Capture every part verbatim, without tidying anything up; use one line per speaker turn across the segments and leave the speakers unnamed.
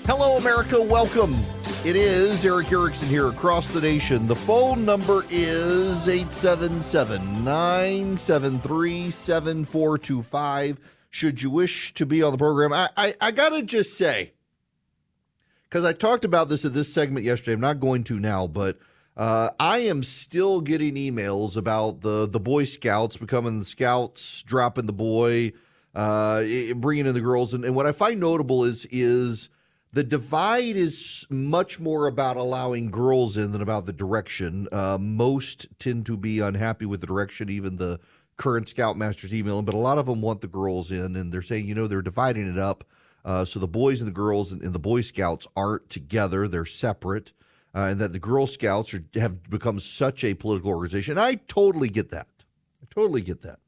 Hello, America. Welcome. It is Eric Erickson here across the nation. The phone number is eight seven seven, nine seven three, seven four two five. Should you wish to be on the program, I, I, I got to just say, because I talked about this at this segment yesterday, I'm not going to now, but uh, I am still getting emails about the, the Boy Scouts becoming the Scouts, dropping the boy, uh, bringing in the girls. And, and what I find notable is is the divide is much more about allowing girls in than about the direction. Uh, most tend to be unhappy with the direction, even the current Scoutmasters emailing, but a lot of them want the girls in, and they're saying, you know, they're dividing it up. Uh, so the boys and the girls and, and the Boy Scouts aren't together. They're separate, uh, and that the Girl Scouts are, have become such a political organization. I totally get that. I totally get that.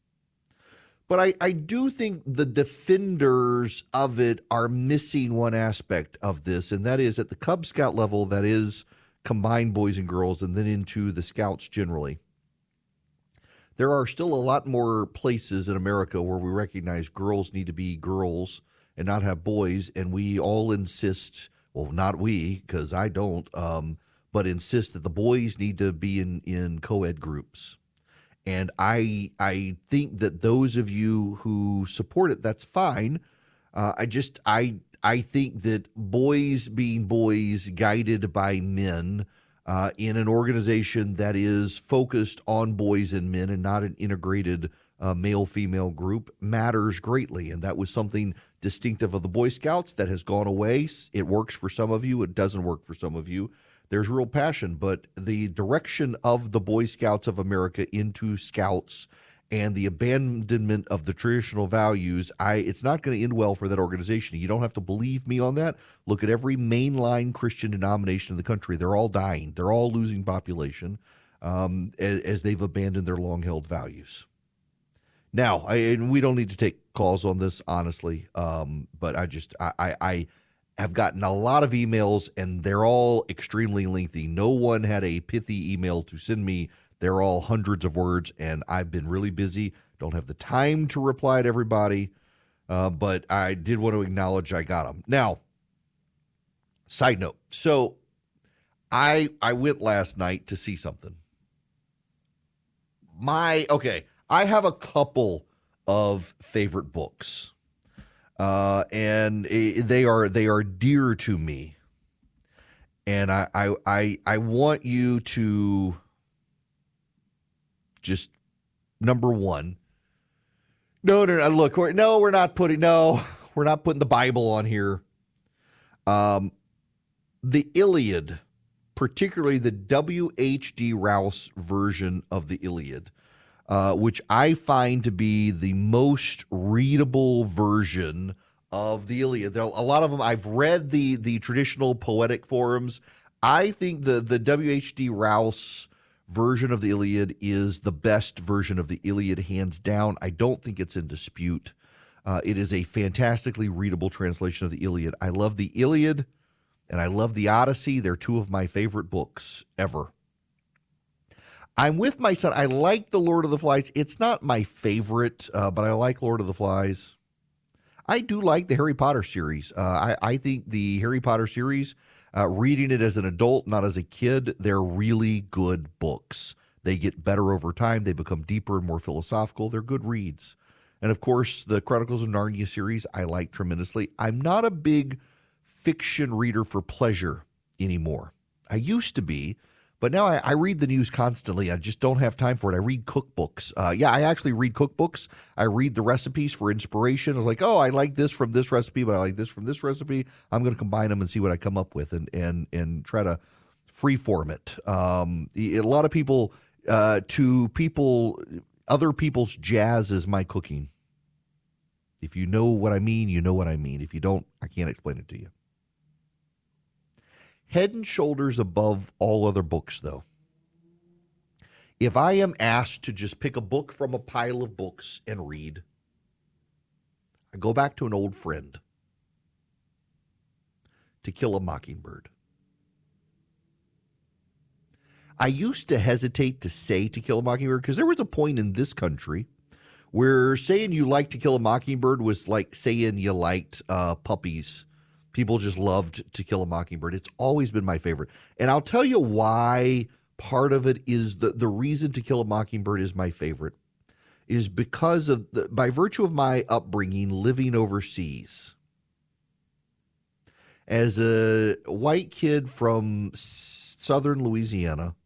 But I, I do think the defenders of it are missing one aspect of this, and that is at the Cub Scout level, that is combined boys and girls, and then into the Scouts generally. There are still a lot more places in America where we recognize girls need to be girls and not have boys, and we all insist, well, not we, because I don't, um, but insist that the boys need to be in, in co-ed groups. And I I think that those of you who support it, that's fine. Uh, I just I I think that boys being boys, guided by men, uh, in an organization that is focused on boys and men and not an integrated uh, male-female group, matters greatly. And that was something distinctive of the Boy Scouts that has gone away. It works for some of you. It doesn't work for some of you. There's real passion, but the direction of the Boy Scouts of America into Scouts and the abandonment of the traditional values, I it's not going to end well for that organization. You don't have to believe me on that. Look at every mainline Christian denomination in the country. They're all dying. They're all losing population um, as, as they've abandoned their long-held values. Now, I, and we don't need to take calls on this, honestly, um, but I just I I. I have gotten a lot of emails, and they're all extremely lengthy. No one had a pithy email to send me. They're all hundreds of words, and I've been really busy. Don't have the time to reply to everybody, uh, but I did want to acknowledge I got them. Now, side note. So I I went last night to see something. My, okay, I have a couple of favorite books. Uh, and they are they are dear to me, and I I I, I want you to just number one. No, no, no. Look, we're, no, we're not putting no, we're not putting the Bible on here. Um, the Iliad, particularly the W H D Rouse version of the Iliad. Uh, which I find to be the most readable version of the Iliad. There are a lot of them. I've read the the traditional poetic forums. I think the the W H D Rouse version of the Iliad is the best version of the Iliad, hands down. I don't think it's in dispute. Uh, it is a fantastically readable translation of the Iliad. I love the Iliad, and I love the Odyssey. They're two of my favorite books ever. I'm with my son. I like The Lord of the Flies. It's not my favorite, uh, but I like Lord of the Flies. I do like the Harry Potter series. Uh, I, I think the Harry Potter series, uh, reading it as an adult, not as a kid, they're really good books. They get better over time. They become deeper and more philosophical. They're good reads. And, of course, the Chronicles of Narnia series I like tremendously. I'm not a big fiction reader for pleasure anymore. I used to be. But now I, I read the news constantly. I just don't have time for it. I read cookbooks. Uh, yeah, I actually read cookbooks. I read the recipes for inspiration. I was like, oh, I like this from this recipe, but I like this from this recipe. I'm going to combine them and see what I come up with and and and try to freeform it. Um, a lot of people, uh, to people, other people's jazz is my cooking. If you know what I mean, you know what I mean. If you don't, I can't explain it to you. Head and shoulders above all other books, though. If I am asked to just pick a book from a pile of books and read, I go back to an old friend, To Kill a Mockingbird. I used to hesitate to say To Kill a Mockingbird because there was a point in this country where saying you like To Kill a Mockingbird was like saying you liked uh, puppies People just loved To Kill a Mockingbird. It's always been my favorite. And I'll tell you why part of it is the, the reason To Kill a Mockingbird is my favorite is because of the, by virtue of my upbringing living overseas. As a white kid from southern Louisiana,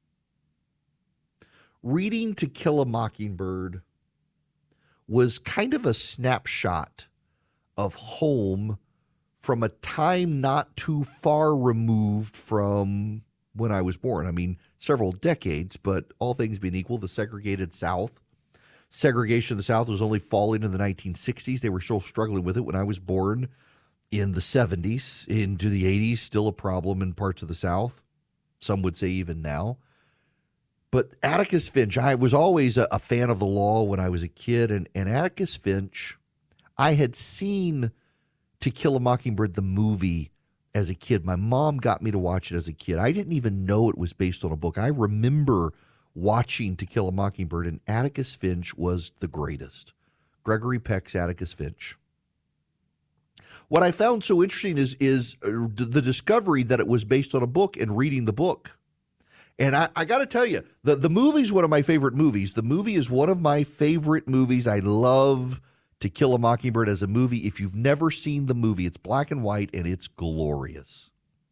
reading To Kill a Mockingbird was kind of a snapshot of home from a time not too far removed from when I was born. I mean, several decades, but all things being equal, the segregated South. Segregation in the South was only falling in the nineteen sixties. They were still struggling with it when I was born in the seventies. Into the eighties, still a problem in parts of the South. Some would say even now. But Atticus Finch, I was always a, a fan of the law when I was a kid. And, and Atticus Finch, I had seen To Kill a Mockingbird, the movie, as a kid. My mom got me to watch it as a kid. I didn't even know it was based on a book. I remember watching To Kill a Mockingbird, and Atticus Finch was the greatest. Gregory Peck's Atticus Finch. What I found so interesting is, is the discovery that it was based on a book and reading the book. And I, I got to tell you, the, the movie is one of my favorite movies. The movie is one of my favorite movies. I love To Kill a Mockingbird as a movie. If you've never seen the movie, it's black and white and it's glorious.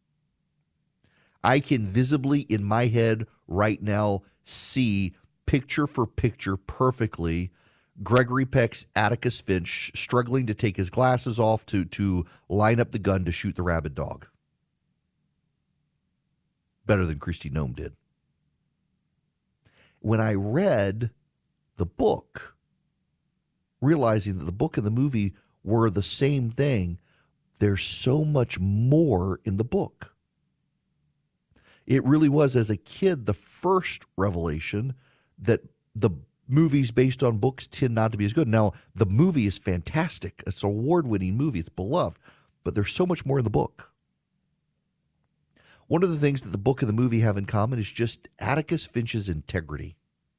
I can visibly in my head right now see picture for picture perfectly Gregory Peck's Atticus Finch struggling to take his glasses off to, to line up the gun to shoot the rabid dog. Better than Kristi Noem did. When I read the book, realizing that the book and the movie were the same thing, there's so much more in the book. It really was, as a kid, the first revelation that the movies based on books tend not to be as good. Now, the movie is fantastic. It's an award-winning movie. It's beloved. But there's so much more in the book. One of the things that the book and the movie have in common is just Atticus Finch's integrity.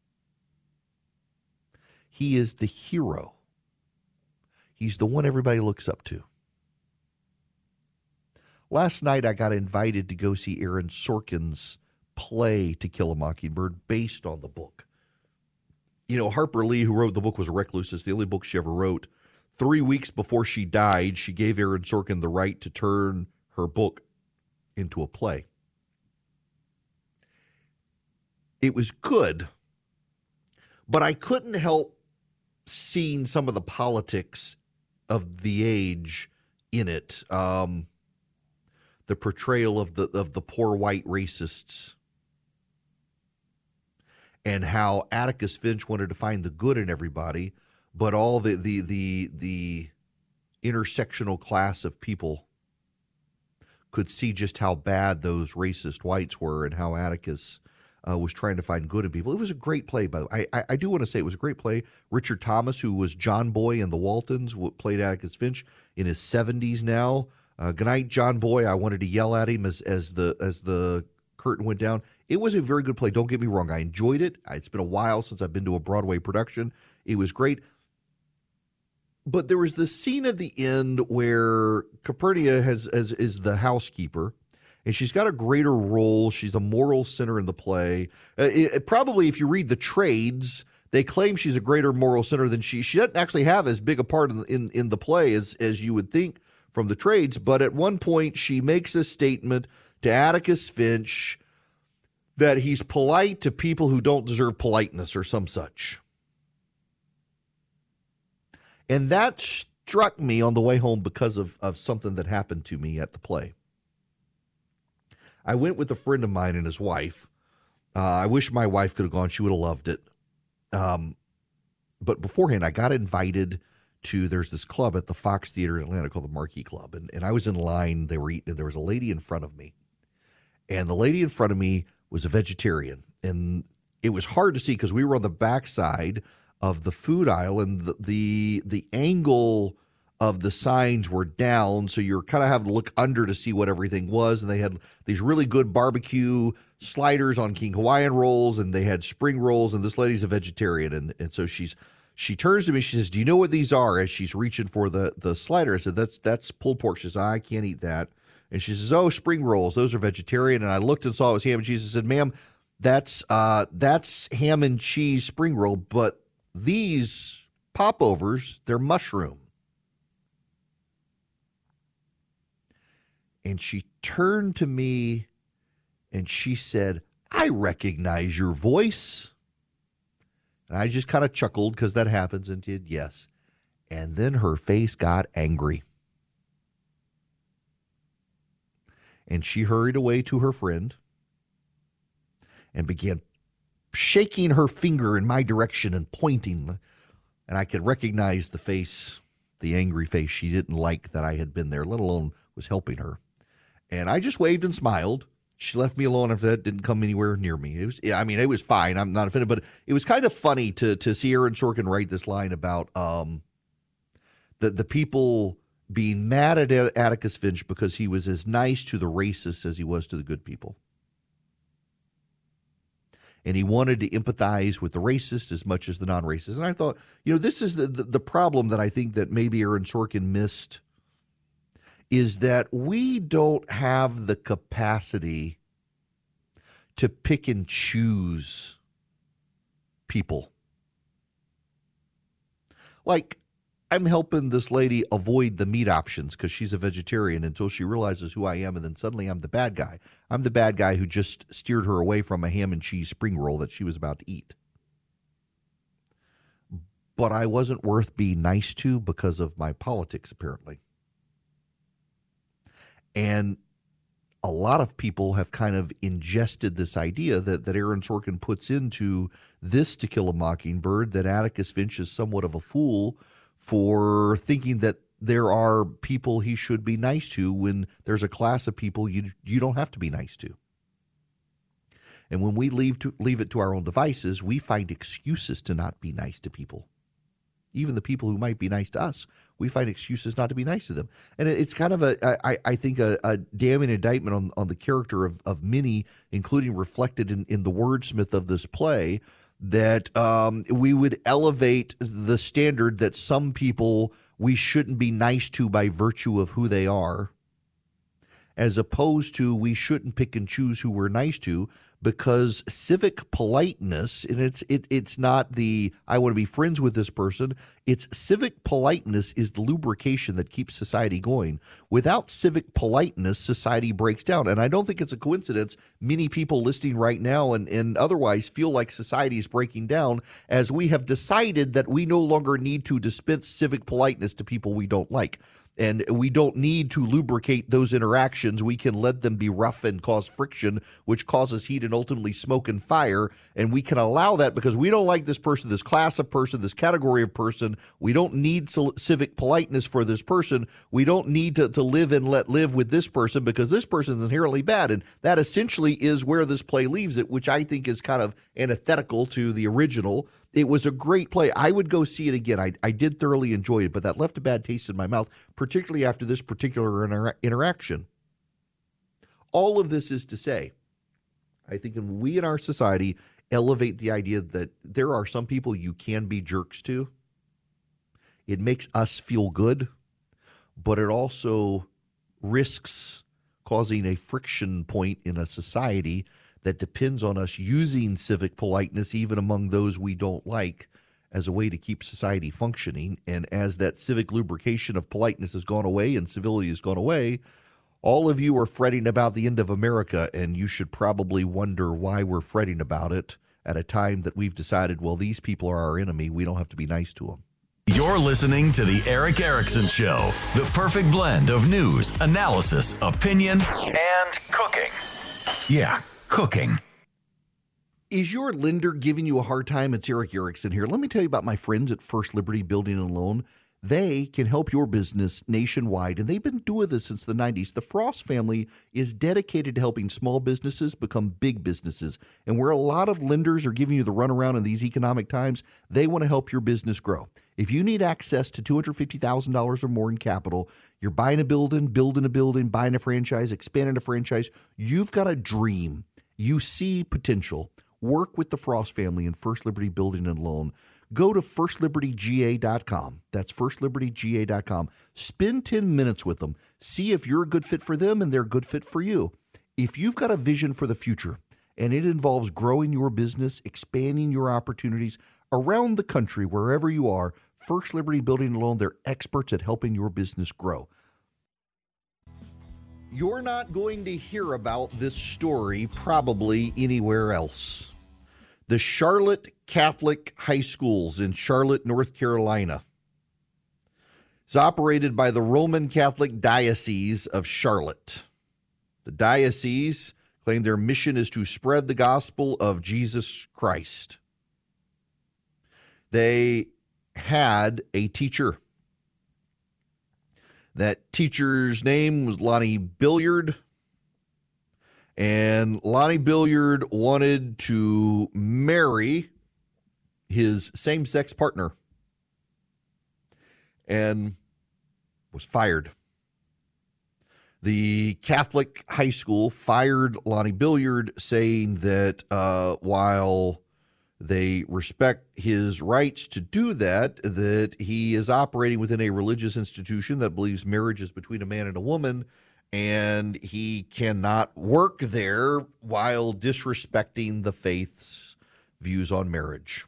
He is the hero. He's the one everybody looks up to. Last night, I got invited to go see Aaron Sorkin's play To Kill a Mockingbird based on the book. You know, Harper Lee, who wrote the book, was a recluse. It's the only book she ever wrote. Three weeks before she died, she gave Aaron Sorkin the right to turn her book into a play. It was good, but I couldn't help seeing some of the politics of the age in it. Um, the portrayal of the of the poor white racists, and how Atticus Finch wanted to find the good in everybody, but all the the the the intersectional class of people could see just how bad those racist whites were, and how Atticus uh, was trying to find good in people. It was a great play, by the way. I, I, I do want to say it was a great play. Richard Thomas, who was John Boy in The Waltons, played Atticus Finch in his seventies now. Uh, good night, John Boy. I wanted to yell at him as as the as the curtain went down. It was a very good play. Don't get me wrong. I enjoyed it. It's been a while since I've been to a Broadway production. It was great. But there was this scene at the end where Capernia has, has is the housekeeper, and she's got a greater role. She's a moral center in the play. Uh, it, it, probably, if you read the trades, they claim she's a greater moral center than she. She doesn't actually have as big a part in in, in the play as as you would think from the trades. But at one point, she makes a statement to Atticus Finch that he's polite to people who don't deserve politeness or some such. And that struck me on the way home because of, of something that happened to me at the play. I went with a friend of mine and his wife. Uh, I wish my wife could have gone. She would have loved it. Um, but beforehand, I got invited to, there's this club at the Fox Theater in Atlanta called the Marquee Club. And, and I was in line. They were eating, and there was a lady in front of me. And the lady in front of me was a vegetarian. And it was hard to see because we were on the backside of the food aisle, and the, the the angle of the signs were down, so you're kind of having to look under to see what everything was. And they had these really good barbecue sliders on King Hawaiian rolls, and they had spring rolls, and this lady's a vegetarian, and, and so she's she turns to me. She says, "Do you know what these are?" As she's reaching for the, the slider. I said, "That's that's pulled pork." She says, "I can't eat that." And she says, "Oh, spring rolls. Those are vegetarian." And I looked and saw it was ham and cheese. I said, "Ma'am, that's uh, that's ham and cheese spring roll. But these popovers, they're mushroom." And she turned to me and she said, "I recognize your voice." And I just kind of chuckled because that happens and did yes. And then her face got angry. And she hurried away to her friend and began shaking her finger in my direction and pointing. And I could recognize the face, the angry face. She didn't like that I had been there, let alone was helping her. And I just waved and smiled. She left me alone after that, didn't come anywhere near me. It was, I mean, it was fine. I'm not offended, but it was kind of funny to to see Aaron Sorkin write this line about um, the, the people being mad at Atticus Finch because he was as nice to the racists as he was to the good people. And he wanted to empathize with the racist as much as the non-racist. And I thought, you know, this is the, the, the problem that I think that maybe Aaron Sorkin missed, is that we don't have the capacity to pick and choose people. Like, I'm helping this lady avoid the meat options because she's a vegetarian until she realizes who I am, and then suddenly I'm the bad guy. I'm the bad guy who just steered her away from a ham and cheese spring roll that she was about to eat. But I wasn't worth being nice to because of my politics, apparently. And a lot of people have kind of ingested this idea that, that Aaron Sorkin puts into this To Kill a Mockingbird, that Atticus Finch is somewhat of a fool for thinking that there are people he should be nice to when there's a class of people you you don't have to be nice to. And when we leave to leave it to our own devices, we find excuses to not be nice to people. Even the people who might be nice to us, we find excuses not to be nice to them. And it's kind of a, I, I think, a, a damning indictment on, on the character of, of many, including reflected in, in the wordsmith of this play, that um, we would elevate the standard that some people we shouldn't be nice to by virtue of who they are, as opposed to we shouldn't pick and choose who we're nice to, because civic politeness, and it's it it's not the I want to be friends with this person. It's civic politeness is the lubrication that keeps society going. Without civic politeness, society breaks down. And I don't think it's a coincidence many people listening right now and, and otherwise feel like society is breaking down, as we have decided that we no longer need to dispense civic politeness to people we don't like. And we don't need to lubricate those interactions. We can let them be rough and cause friction, which causes heat and ultimately smoke and fire. And we can allow that because we don't like this person, this class of person, this category of person. We don't need civic politeness for this person. We don't need to, to live and let live with this person because this person is inherently bad. And that essentially is where this play leaves it, which I think is kind of antithetical to the original. It was a great play. I would go see it again. I, I did thoroughly enjoy it, but that left a bad taste in my mouth, particularly after this particular inter- interaction. All of this is to say, I think when we in our society elevate the idea that there are some people you can be jerks to, it makes us feel good, but it also risks causing a friction point in a society that depends on us using civic politeness, even among those we don't like, as a way to keep society functioning. And as that civic lubrication of politeness has gone away and civility has gone away, all of you are fretting about the end of America, and you should probably wonder why we're fretting about it at a time that we've decided, well, these people are our enemy. We don't have to be nice to them.
You're listening to The Erick Erickson Show, the perfect blend of news, analysis, opinion, and cooking. Yeah. Cooking.
Is your lender giving you a hard time? It's Erick Erickson here. Let me tell you about my friends at First Liberty Building and Loan. They can help your business nationwide, and they've been doing this since the nineties. The Frost family is dedicated to helping small businesses become big businesses. And where a lot of lenders are giving you the runaround in these economic times, they want to help your business grow. If you need access to two hundred fifty thousand dollars or more in capital, you're buying a building, building a building, buying a franchise, expanding a franchise, you've got a dream. You see potential. Work with the Frost family in First Liberty Building and Loan. go to first liberty g a dot com. That's first liberty g a dot com. Spend ten minutes with them. See if you're a good fit for them and they're a good fit for you. If you've got a vision for the future and it involves growing your business, expanding your opportunities around the country, wherever you are, First Liberty Building and Loan, they're experts at helping your business grow. You're not going to hear about this story probably anywhere else. The Charlotte Catholic High Schools in Charlotte, North Carolina. It's operated by the Roman Catholic Diocese of Charlotte. The diocese claim their mission is to spread the gospel of Jesus Christ. They had a teacher. That teacher's name was Lonnie Billiard. And Lonnie Billiard wanted to marry his same-sex partner and was fired. The Catholic high school fired Lonnie Billiard, saying that uh, while they respect his rights to do that, that he is operating within a religious institution that believes marriage is between a man and a woman, and he cannot work there while disrespecting the faith's views on marriage.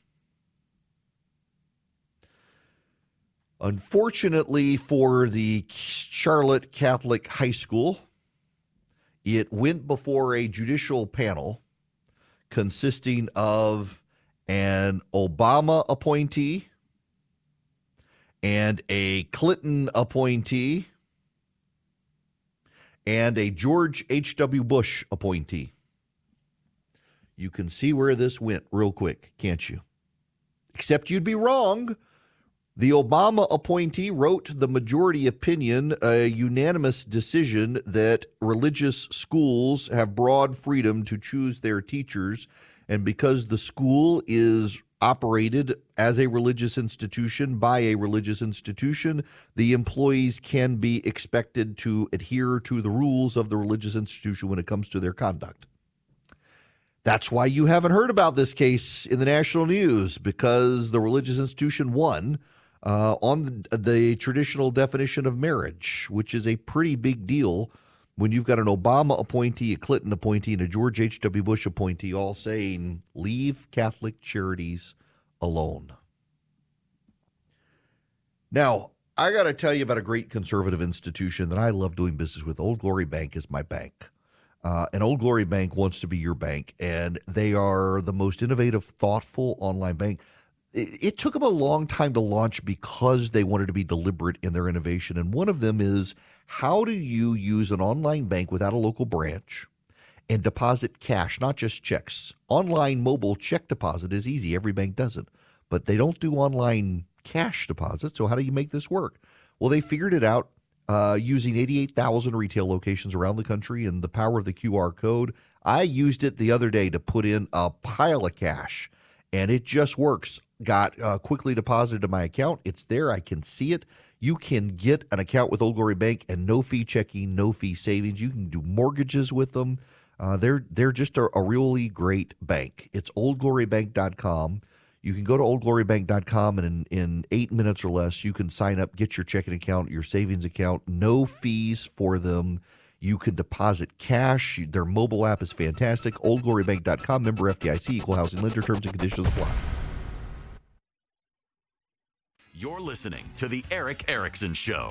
Unfortunately for the Charlotte Catholic High School, it went before a judicial panel consisting of an Obama appointee and a Clinton appointee and a George H W. Bush appointee. You can see where this went real quick, can't you? Except you'd be wrong. The Obama appointee wrote the majority opinion, a unanimous decision that religious schools have broad freedom to choose their teachers. And because the school is operated as a religious institution by a religious institution, the employees can be expected to adhere to the rules of the religious institution when it comes to their conduct. That's why you haven't heard about this case in the national news, because the religious institution won uh, on the, the traditional definition of marriage, which is a pretty big deal when you've got an Obama appointee, a Clinton appointee, and a George H W. Bush appointee all saying, leave Catholic charities alone. Now, I got to tell you about a great conservative institution that I love doing business with. Old Glory Bank is my bank. Uh, and Old Glory Bank wants to be your bank, and they are the most innovative, thoughtful online bank. It, it took them a long time to launch because they wanted to be deliberate in their innovation. And one of them is, how do you use an online bank without a local branch and deposit cash, not just checks? Online mobile check deposit is easy. Every bank does it. But they don't do online cash deposit. So how do you make this work? Well, they figured it out uh, using eighty-eight thousand retail locations around the country and the power of the Q R code. I used it the other day to put in a pile of cash, and it just works. Got uh, quickly deposited to my account. It's there. I can see it. You can get an account with Old Glory Bank and no fee checking, no fee savings. You can do mortgages with them. Uh, they're they're just a, a really great bank. It's old glory bank dot com. You can go to old glory bank dot com, and in, in eight minutes or less, you can sign up, get your checking account, your savings account, no fees for them. You can deposit cash. Their mobile app is fantastic. old glory bank dot com, member F D I C, equal housing lender, terms and conditions apply.
You're listening to The Erick Erickson Show.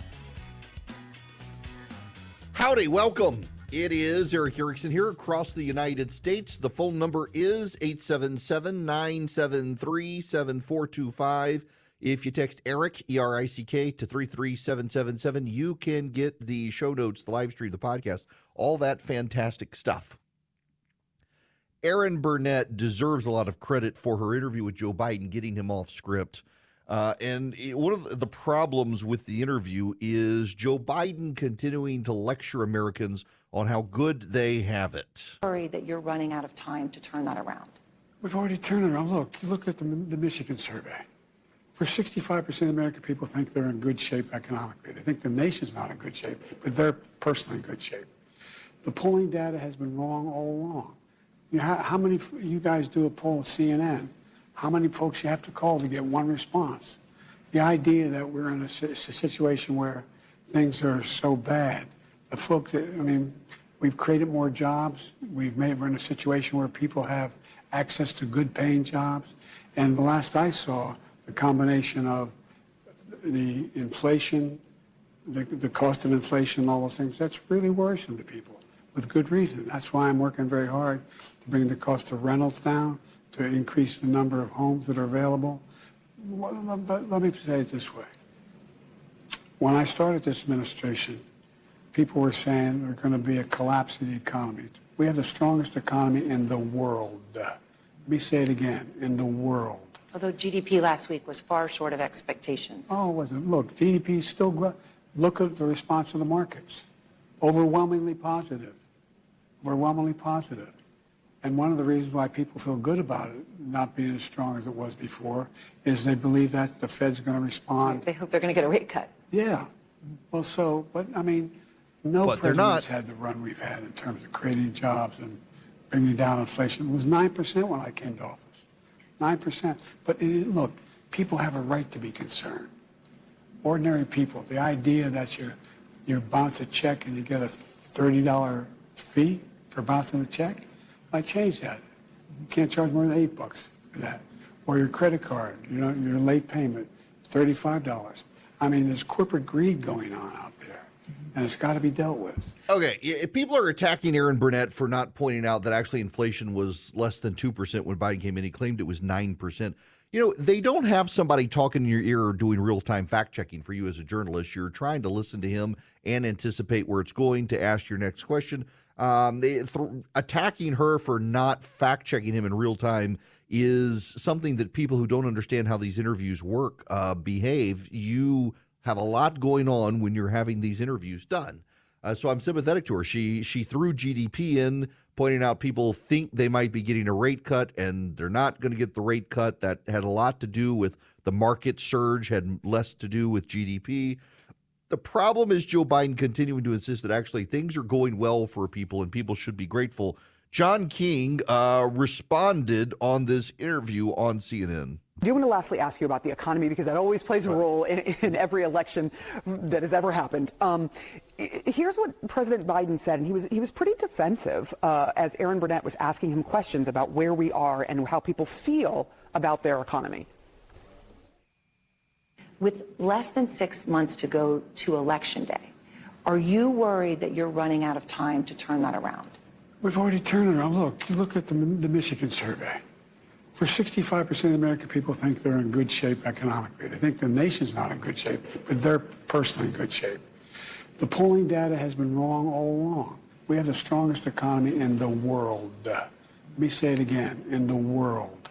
Howdy, welcome. It is Erick Erickson here across the United States. The phone number is eight seven seven, nine seven three, seven four two five. If you text Erick, E R I C K, to three three seven seven seven, you can get the show notes, the live stream, the podcast, all that fantastic stuff. Erin Burnett deserves a lot of credit for her interview with Joe Biden, getting him off script. Uh, and it, one of the problems with the interview is Joe Biden continuing to lecture Americans on how good they have it.
Worried that you're running out of time to turn that around.
We've already turned it around. Look, you look at the, the Michigan survey. For sixty-five percent of American people think they're in good shape economically. They think the nation's not in good shape, but they're personally in good shape. The polling data has been wrong all along. You know, how, how many, you guys do a poll at C N N, how many folks you have to call to get one response. The idea that we're in a, a situation where things are so bad, the folks that, I mean, we've created more jobs. We've made, we're in a situation where people have access to good paying jobs. And the last I saw, the combination of the inflation, the, the cost of inflation and all those things, that's really worrisome to people with good reason. That's why I'm working very hard to bring the cost of rentals down, to increase the number of homes that are available. But let me say it this way. When I started this administration, people were saying there's going to be a collapse in the economy. We have the strongest economy in the world. Let me say it again, in the world.
Although G D P last week was far short of expectations.
Oh, it wasn't. Look, G D P is still growing. Look at the response of the markets. Overwhelmingly positive. Overwhelmingly positive. And one of the reasons why people feel good about it not being as strong as it was before is they believe that the Fed's going to respond.
They hope they're going to get a rate cut.
Yeah. Well, so, but I mean, no
But they're not.
president's had the run we've had in terms of creating jobs and bringing down inflation. It was nine percent when I came to office. nine percent. But it, look, people have a right to be concerned. Ordinary people, the idea that you you bounce a check and you get a thirty dollar fee for bouncing the check, I changed that. You can't charge more than eight bucks for that. Or your credit card, you know, your late payment, thirty-five dollars. I mean, there's corporate greed going on out there, and it's got to be dealt with.
Okay, if people are attacking Aaron Burnett for not pointing out that actually inflation was less than two percent when Biden came in. He claimed it was nine percent. You know, they don't have somebody talking in your ear or doing real-time fact-checking for you as a journalist. You're trying to listen to him and anticipate where it's going to ask your next question. Um, they, th- attacking her for not fact-checking him in real time is something that people who don't understand how these interviews work uh, behave. You have a lot going on when you're having these interviews done. Uh, so I'm sympathetic to her. She she threw G D P in, pointing out people think they might be getting a rate cut, and they're not going to get the rate cut. That had a lot to do with the market surge, had less to do with G D P. The problem is Joe Biden continuing to insist that actually things are going well for people and people should be grateful. John King uh, responded on this interview on C N N.
I do want to lastly ask you about the economy, because that always plays a role in, in every election that has ever happened. Um, here's what President Biden said, and he was he was pretty defensive uh, as Aaron Burnett was asking him questions about where we are and how people feel about their economy.
With less than six months to go to Election Day, are you worried that you're running out of time to turn that around?
We've already turned it around. Look, you look at the, the Michigan survey. For sixty-five percent of American people think they're in good shape economically. They think the nation's not in good shape, but they're personally in good shape. The polling data has been wrong all along. We have the strongest economy in the world. Let me say it again, in the world.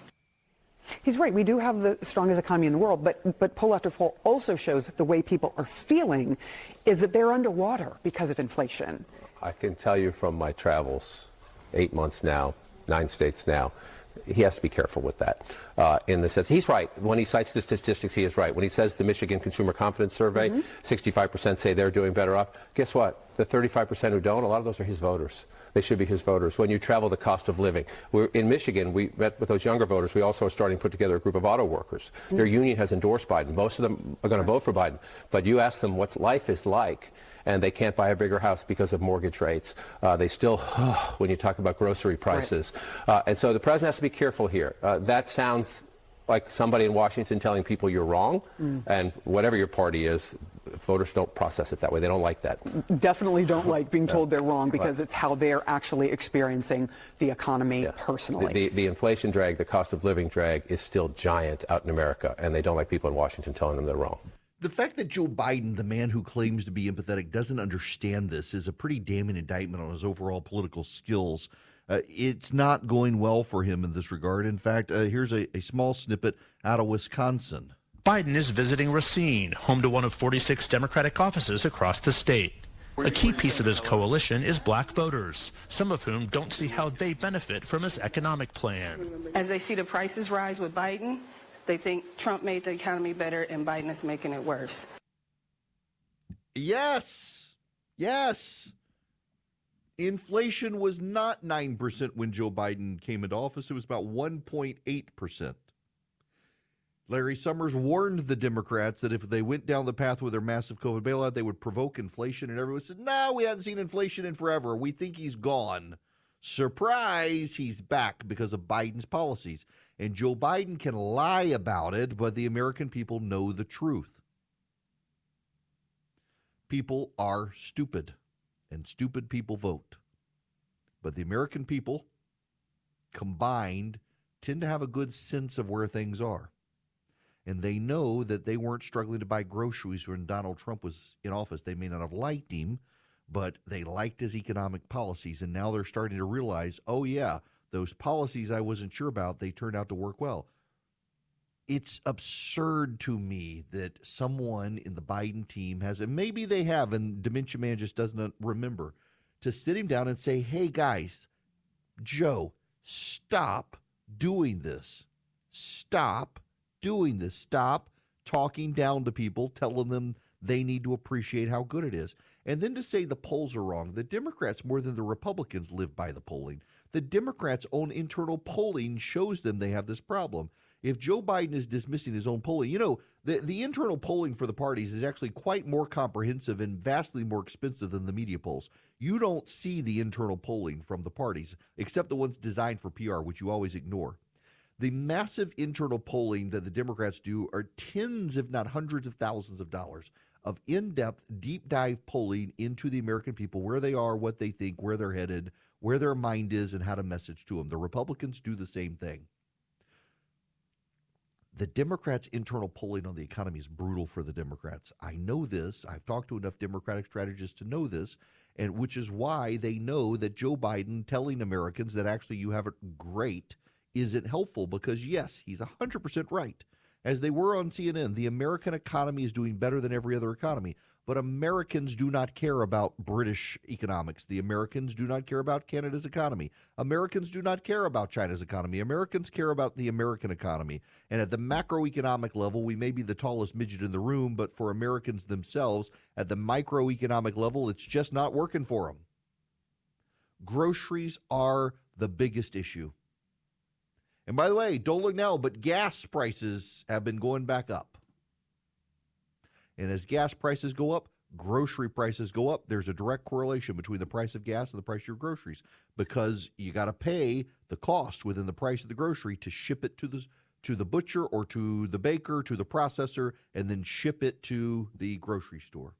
He's right. We do have the strongest economy in the world, but but poll after poll also shows that the way people are feeling is that they're underwater because of inflation.
I can tell you from my travels, eight months now, nine states now, he has to be careful with that. Uh, in the sense, he's right. When he cites the statistics, he is right. When he says the Michigan Consumer Confidence Survey, mm-hmm. sixty-five percent say they're doing better off. Guess what? The thirty-five percent who don't, a lot of those are his voters. They should be his voters. When you travel, the cost of living. We're in Michigan, we met with those younger voters. We also are starting to put together a group of auto workers. Mm-hmm. Their union has endorsed Biden. Most of them are going to vote for Biden. But you ask them what life is like, and they can't buy a bigger house because of mortgage rates. Uh, they still, oh, when you talk about grocery prices. Right. Uh, and so the president has to be careful here. Uh, that sounds like somebody in Washington telling people you're wrong, mm. and whatever your party is, voters don't process it that way. They don't like that.
Definitely don't like being told they're wrong, because
right.
it's how they're actually experiencing the economy yeah. personally.
The, the, the inflation drag, the cost of living drag is still giant out in America, and they don't like people in Washington telling them they're wrong.
The fact that Joe Biden, the man who claims to be empathetic, doesn't understand this is a pretty damning indictment on his overall political skills. Uh, it's not going well for him in this regard. In fact, uh, here's a, a small snippet out of Wisconsin.
Biden is visiting Racine, home to one of forty-six Democratic offices across the state. A key piece of his coalition is black voters, some of whom don't see how they benefit from his economic plan.
As they see the prices rise with Biden, they think Trump made the economy better and Biden is making it worse.
Yes. Yes. Inflation was not nine percent when Joe Biden came into office. It was about one point eight percent. Larry Summers warned the Democrats that if they went down the path with their massive COVID bailout, they would provoke inflation. And everyone said, no, we hadn't seen inflation in forever. We think he's gone. Surprise, he's back because of Biden's policies. And Joe Biden can lie about it, but the American people know the truth. People are stupid, and stupid people vote. But the American people, combined, tend to have a good sense of where things are. And they know that they weren't struggling to buy groceries when Donald Trump was in office. They may not have liked him, but they liked his economic policies. And now they're starting to realize, oh, yeah, those policies I wasn't sure about, they turned out to work well. It's absurd to me that someone in the Biden team has, and maybe they have, and Dementia Man just doesn't remember, to sit him down and say, hey, guys, Joe, stop doing this. Stop doing this. Stop talking down to people, telling them they need to appreciate how good it is. And then to say the polls are wrong. The Democrats, more than the Republicans, live by the polling. The Democrats' own internal polling shows them they have this problem. If Joe Biden is dismissing his own polling, you know, the, the internal polling for the parties is actually quite more comprehensive and vastly more expensive than the media polls. You don't see the internal polling from the parties, except the ones designed for P R, which you always ignore. The massive internal polling that the Democrats do are tens, if not hundreds of thousands of dollars of in-depth, deep dive polling into the American people, where they are, what they think, where they're headed, where their mind is, and how to message to them. The Republicans do the same thing. The Democrats' internal polling on the economy is brutal for the Democrats. I know this. I've talked to enough Democratic strategists to know this, and which is why they know that Joe Biden telling Americans that actually you have it great isn't helpful, because, yes, he's one hundred percent right. As they were on C N N, the American economy is doing better than every other economy. But Americans do not care about British economics. The Americans do not care about Canada's economy. Americans do not care about China's economy. Americans care about the American economy. And at the macroeconomic level, we may be the tallest midget in the room, but for Americans themselves, at the microeconomic level, it's just not working for them. Groceries are the biggest issue. And by the way, don't look now, but gas prices have been going back up. And as gas prices go up, grocery prices go up. There's a direct correlation between the price of gas and the price of your groceries, because you got to pay the cost within the price of the grocery to ship it to the to the butcher or to the baker, to the processor, and then ship it to the grocery store.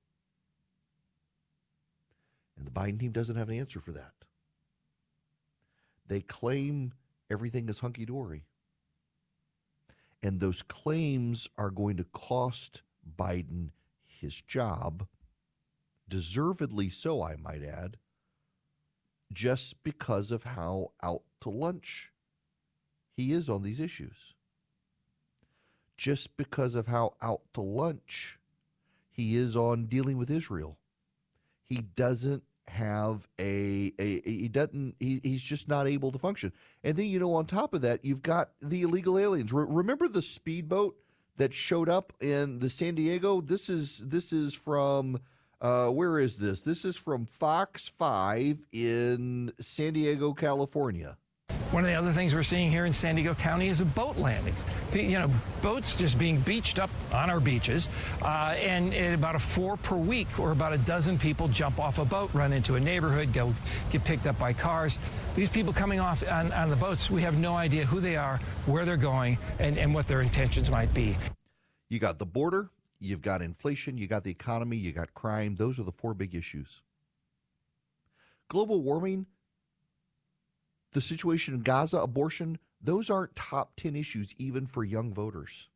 And the Biden team doesn't have an answer for that. They claim everything is hunky-dory. And those claims are going to cost Biden his job, deservedly so, I might add, just because of how out to lunch he is on these issues. Just because of how out to lunch he is on dealing with Israel. He doesn't have a, a he doesn't he, he's just not able to function. And then, you know, on top of that, you've got the illegal aliens. Re- remember the speedboat that showed up in the San Diego? This is this is from uh where is this? This is from Fox five in San Diego, California.
One of the other things we're seeing here in San Diego County is a boat landings. You know, boats just being beached up on our beaches, uh, and, and about a four per week, or about a dozen people jump off a boat, run into a neighborhood, go get picked up by cars. These people coming off on, on the boats, we have no idea who they are, where they're going, and, and what their intentions might be.
You got the border, you've got inflation, you got the economy, you got crime. Those are the four big issues. Global warming, the situation in Gaza, abortion, those aren't top ten issues even for young voters.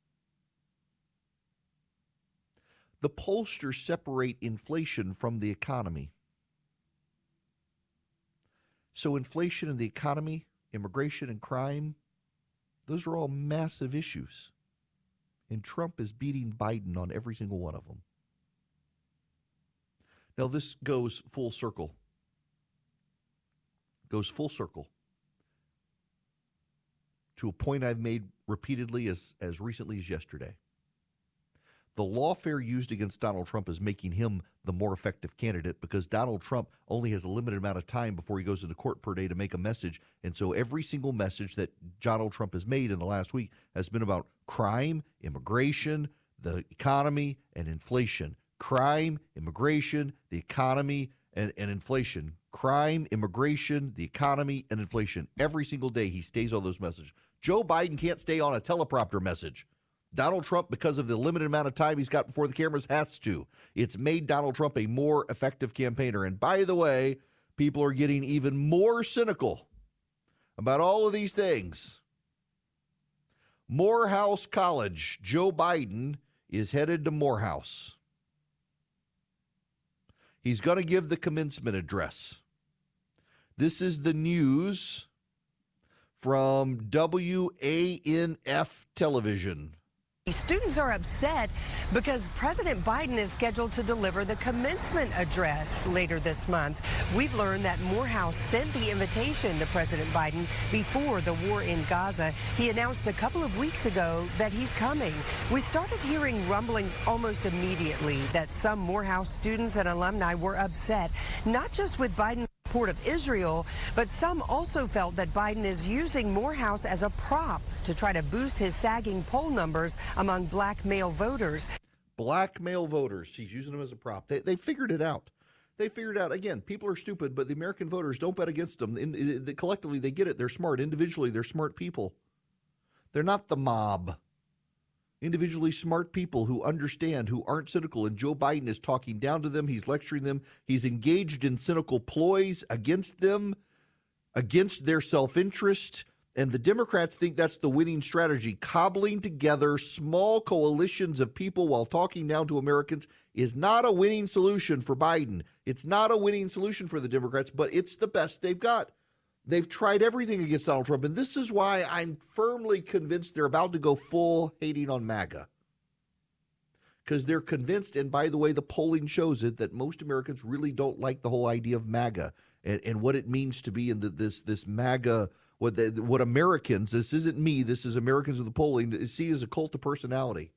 The pollsters separate inflation from the economy. So inflation and the economy, immigration and crime, those are all massive issues. And Trump is beating Biden on every single one of them. Now this goes full circle. Goes full circle. To a point I've made repeatedly as, as recently as yesterday. the lawfare used against Donald Trump is making him the more effective candidate because Donald Trump only has a limited amount of time before he goes into court per day to make a message. And so every single message that Donald Trump has made in the last week has been about crime, immigration, the economy, and inflation. Crime, immigration, the economy, and, and inflation. Crime, immigration, the economy, and inflation. Every single day he stays on those messages. Joe Biden can't stay on a teleprompter message. Donald Trump, because of the limited amount of time he's got before the cameras, has to. It's made Donald Trump a more effective campaigner. And by the way, people are getting even more cynical about all of these things. Morehouse College. Joe Biden is headed to Morehouse. He's going to give the commencement address. This is the news from W A N F television.
Students are upset because President Biden is scheduled to deliver the commencement address later this month. We've learned that Morehouse sent the invitation to President Biden before the war in Gaza. He announced a couple of weeks ago that he's coming. We started hearing rumblings almost immediately that some Morehouse students and alumni were upset, not just with Biden's support of Israel, but some also felt that Biden is using Morehouse as a prop to try to boost his sagging poll numbers among black male voters.
Black male voters. He's using them as a prop. They, they figured it out. They figured out, again, people are stupid, but the American voters don't bet against them. In, in, in, collectively, they get it. They're smart. Individually, they're smart people. They're not the mob. Individually smart people who understand, who aren't cynical. And Joe Biden is talking down to them. He's lecturing them. He's engaged in cynical ploys against them, against their self-interest. And the Democrats think that's the winning strategy. Cobbling together small coalitions of people while talking down to Americans is not a winning solution for Biden. It's not a winning solution for the Democrats, but it's the best they've got. They've tried everything against Donald Trump, and this is why I'm firmly convinced they're about to go full hating on MAGA. Because they're convinced, and by the way, the polling shows it, that most Americans really don't like the whole idea of MAGA and, and what it means to be in the, this this MAGA, what the, what Americans, this isn't me, this is Americans in the polling, see as a cult of personality.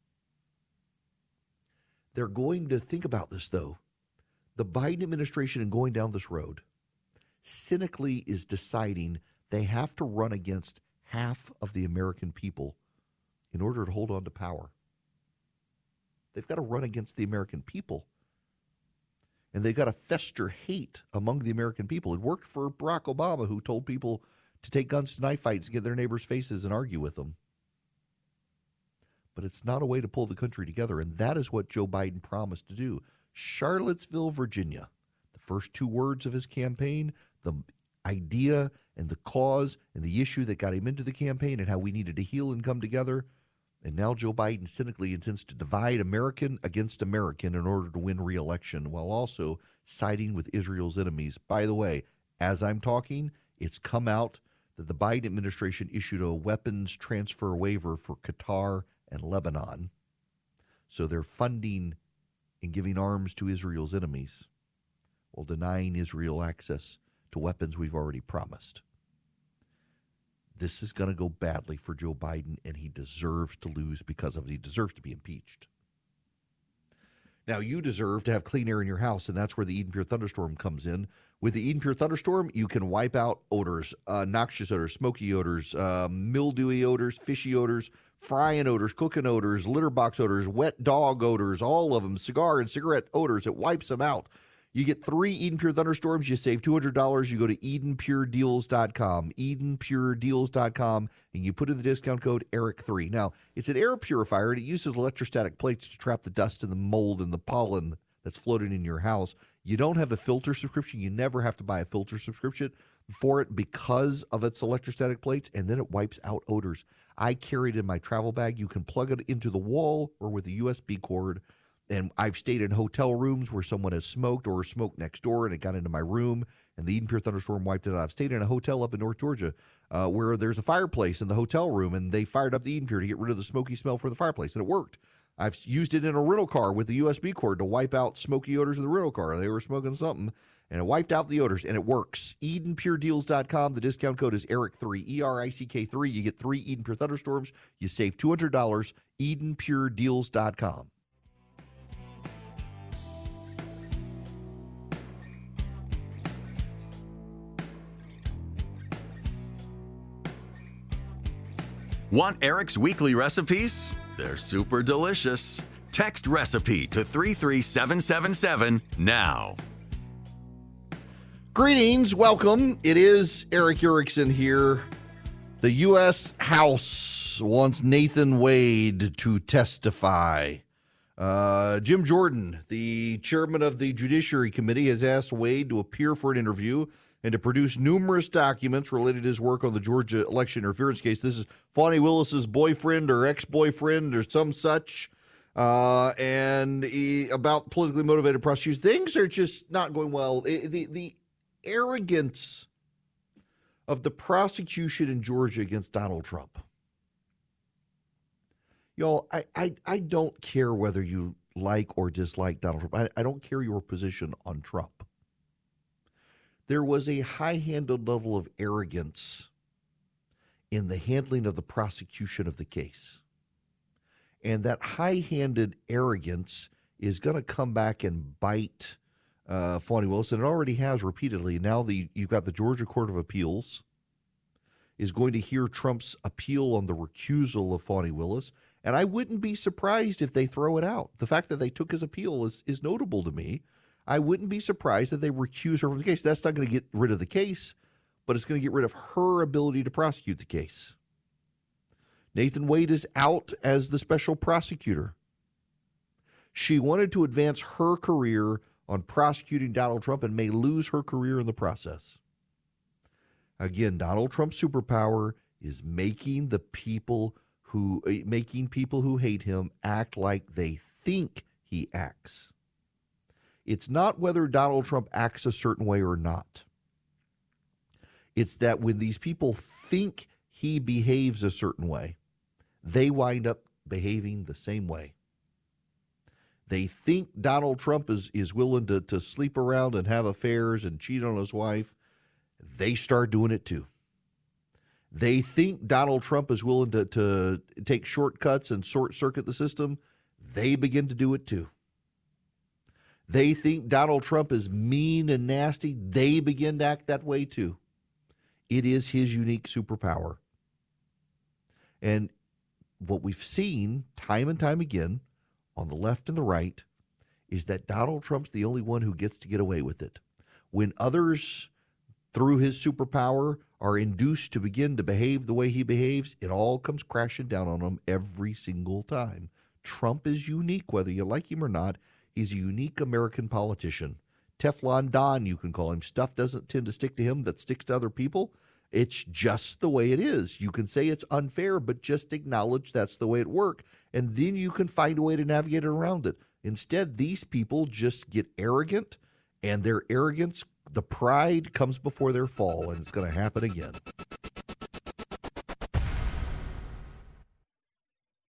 They're going to think about this, though. The Biden administration, in going down this road, cynically is deciding they have to run against half of the American people in order to hold on to power. They've got to run against the American people. And they've got to fester hate among the American people. It worked for Barack Obama, who told people to take guns to knife fights and get their neighbors' faces and argue with them. But it's not a way to pull the country together, and that is what Joe Biden promised to do. Charlottesville, Virginia. The first two words of his campaign, the idea and the cause and the issue that got him into the campaign and how we needed to heal and come together. And now Joe Biden cynically intends to divide American against American in order to win re-election while also siding with Israel's enemies. By the way, as I'm talking, it's come out that the Biden administration issued a weapons transfer waiver for Qatar and Lebanon. So they're funding and giving arms to Israel's enemies while denying Israel access to weapons we've already promised. This is going to go badly for Joe Biden, and he deserves to lose because of it. He deserves to be impeached. Now, you deserve to have clean air in your house, and that's where the Eden Pure Thunderstorm comes in. With the Eden Pure Thunderstorm, you can wipe out odors, uh, noxious odors, smoky odors, uh, mildewy odors, fishy odors, frying odors, cooking odors, litter box odors, wet dog odors, all of them, cigar and cigarette odors. It wipes them out. You get three Eden Pure Thunderstorms. You save two hundred dollars. You go to Eden Pure Deals dot com, Eden Pure Deals dot com, and you put in the discount code Eric three. Now, it's an air purifier, and it uses electrostatic plates to trap the dust and the mold and the pollen that's floating in your house. You don't have a filter subscription. You never have to buy a filter subscription for it because of its electrostatic plates, and then it wipes out odors. I carry it in my travel bag. You can plug it into the wall or with a U S B cord. And I've stayed in hotel rooms where someone has smoked or smoked next door and it got into my room and the Eden Pure Thunderstorm wiped it out. I've stayed in a hotel up in North Georgia uh, where there's a fireplace in the hotel room and they fired up the Eden Pure to get rid of the smoky smell for the fireplace, and it worked. I've used it in a rental car with the U S B cord to wipe out smoky odors in the rental car. They were smoking something and it wiped out the odors, and it works. Eden Pure Deals dot com. The discount code is Eric three, E R I C K three. You get three Eden Pure Thunderstorms. You save two hundred dollars. Eden Pure Deals dot com.
Want Eric's weekly recipes? They're super delicious. Text recipe to three three seven seven seven now.
Greetings, welcome. It is Erick Erickson here. The U S House wants Nathan Wade to testify. Uh, Jim Jordan, the chairman of the Judiciary Committee, has asked Wade to appear for an interview and to produce numerous documents related to his work on the Georgia election interference case. This is Fani Willis's boyfriend or ex-boyfriend or some such, uh, and he, about politically motivated prosecution. Things are just not going well. The, the, the arrogance of the prosecution in Georgia against Donald Trump. Y'all, I, I, I don't care whether you like or dislike Donald Trump. I, I don't care your position on Trump. There was a high-handed level of arrogance in the handling of the prosecution of the case. And that high-handed arrogance is going to come back and bite uh, Fani Willis, and it already has repeatedly. Now the you've got the Georgia Court of Appeals is going to hear Trump's appeal on the recusal of Fani Willis, and I wouldn't be surprised if they throw it out. The fact that they took his appeal is, is notable to me. I wouldn't be surprised if they recuse her from the case. That's not going to get rid of the case, but it's going to get rid of her ability to prosecute the case. Nathan Wade is out as the special prosecutor. She wanted to advance her career on prosecuting Donald Trump and may lose her career in the process. Again, Donald Trump's superpower is making the people who making people who hate him act like they think he acts. It's not whether Donald Trump acts a certain way or not. It's that when these people think he behaves a certain way, they wind up behaving the same way. They think Donald Trump is, is willing to, to sleep around and have affairs and cheat on his wife. They start doing it too. They think Donald Trump is willing to, to take shortcuts and short circuit the system. They begin to do it too. They think Donald Trump is mean and nasty. They begin to act that way too. It is his unique superpower. And what we've seen time and time again on the left and the right is that Donald Trump's the only one who gets to get away with it. When others, through his superpower, are induced to begin to behave the way he behaves, it all comes crashing down on him every single time. Trump is unique, whether you like him or not. He's a unique American politician. Teflon Don, you can call him. Stuff doesn't tend to stick to him that sticks to other people. It's just the way it is. You can say it's unfair, but just acknowledge that's the way it works, and then you can find a way to navigate around it. Instead, these people just get arrogant, and their arrogance, the pride, comes before their fall, and it's going to happen again.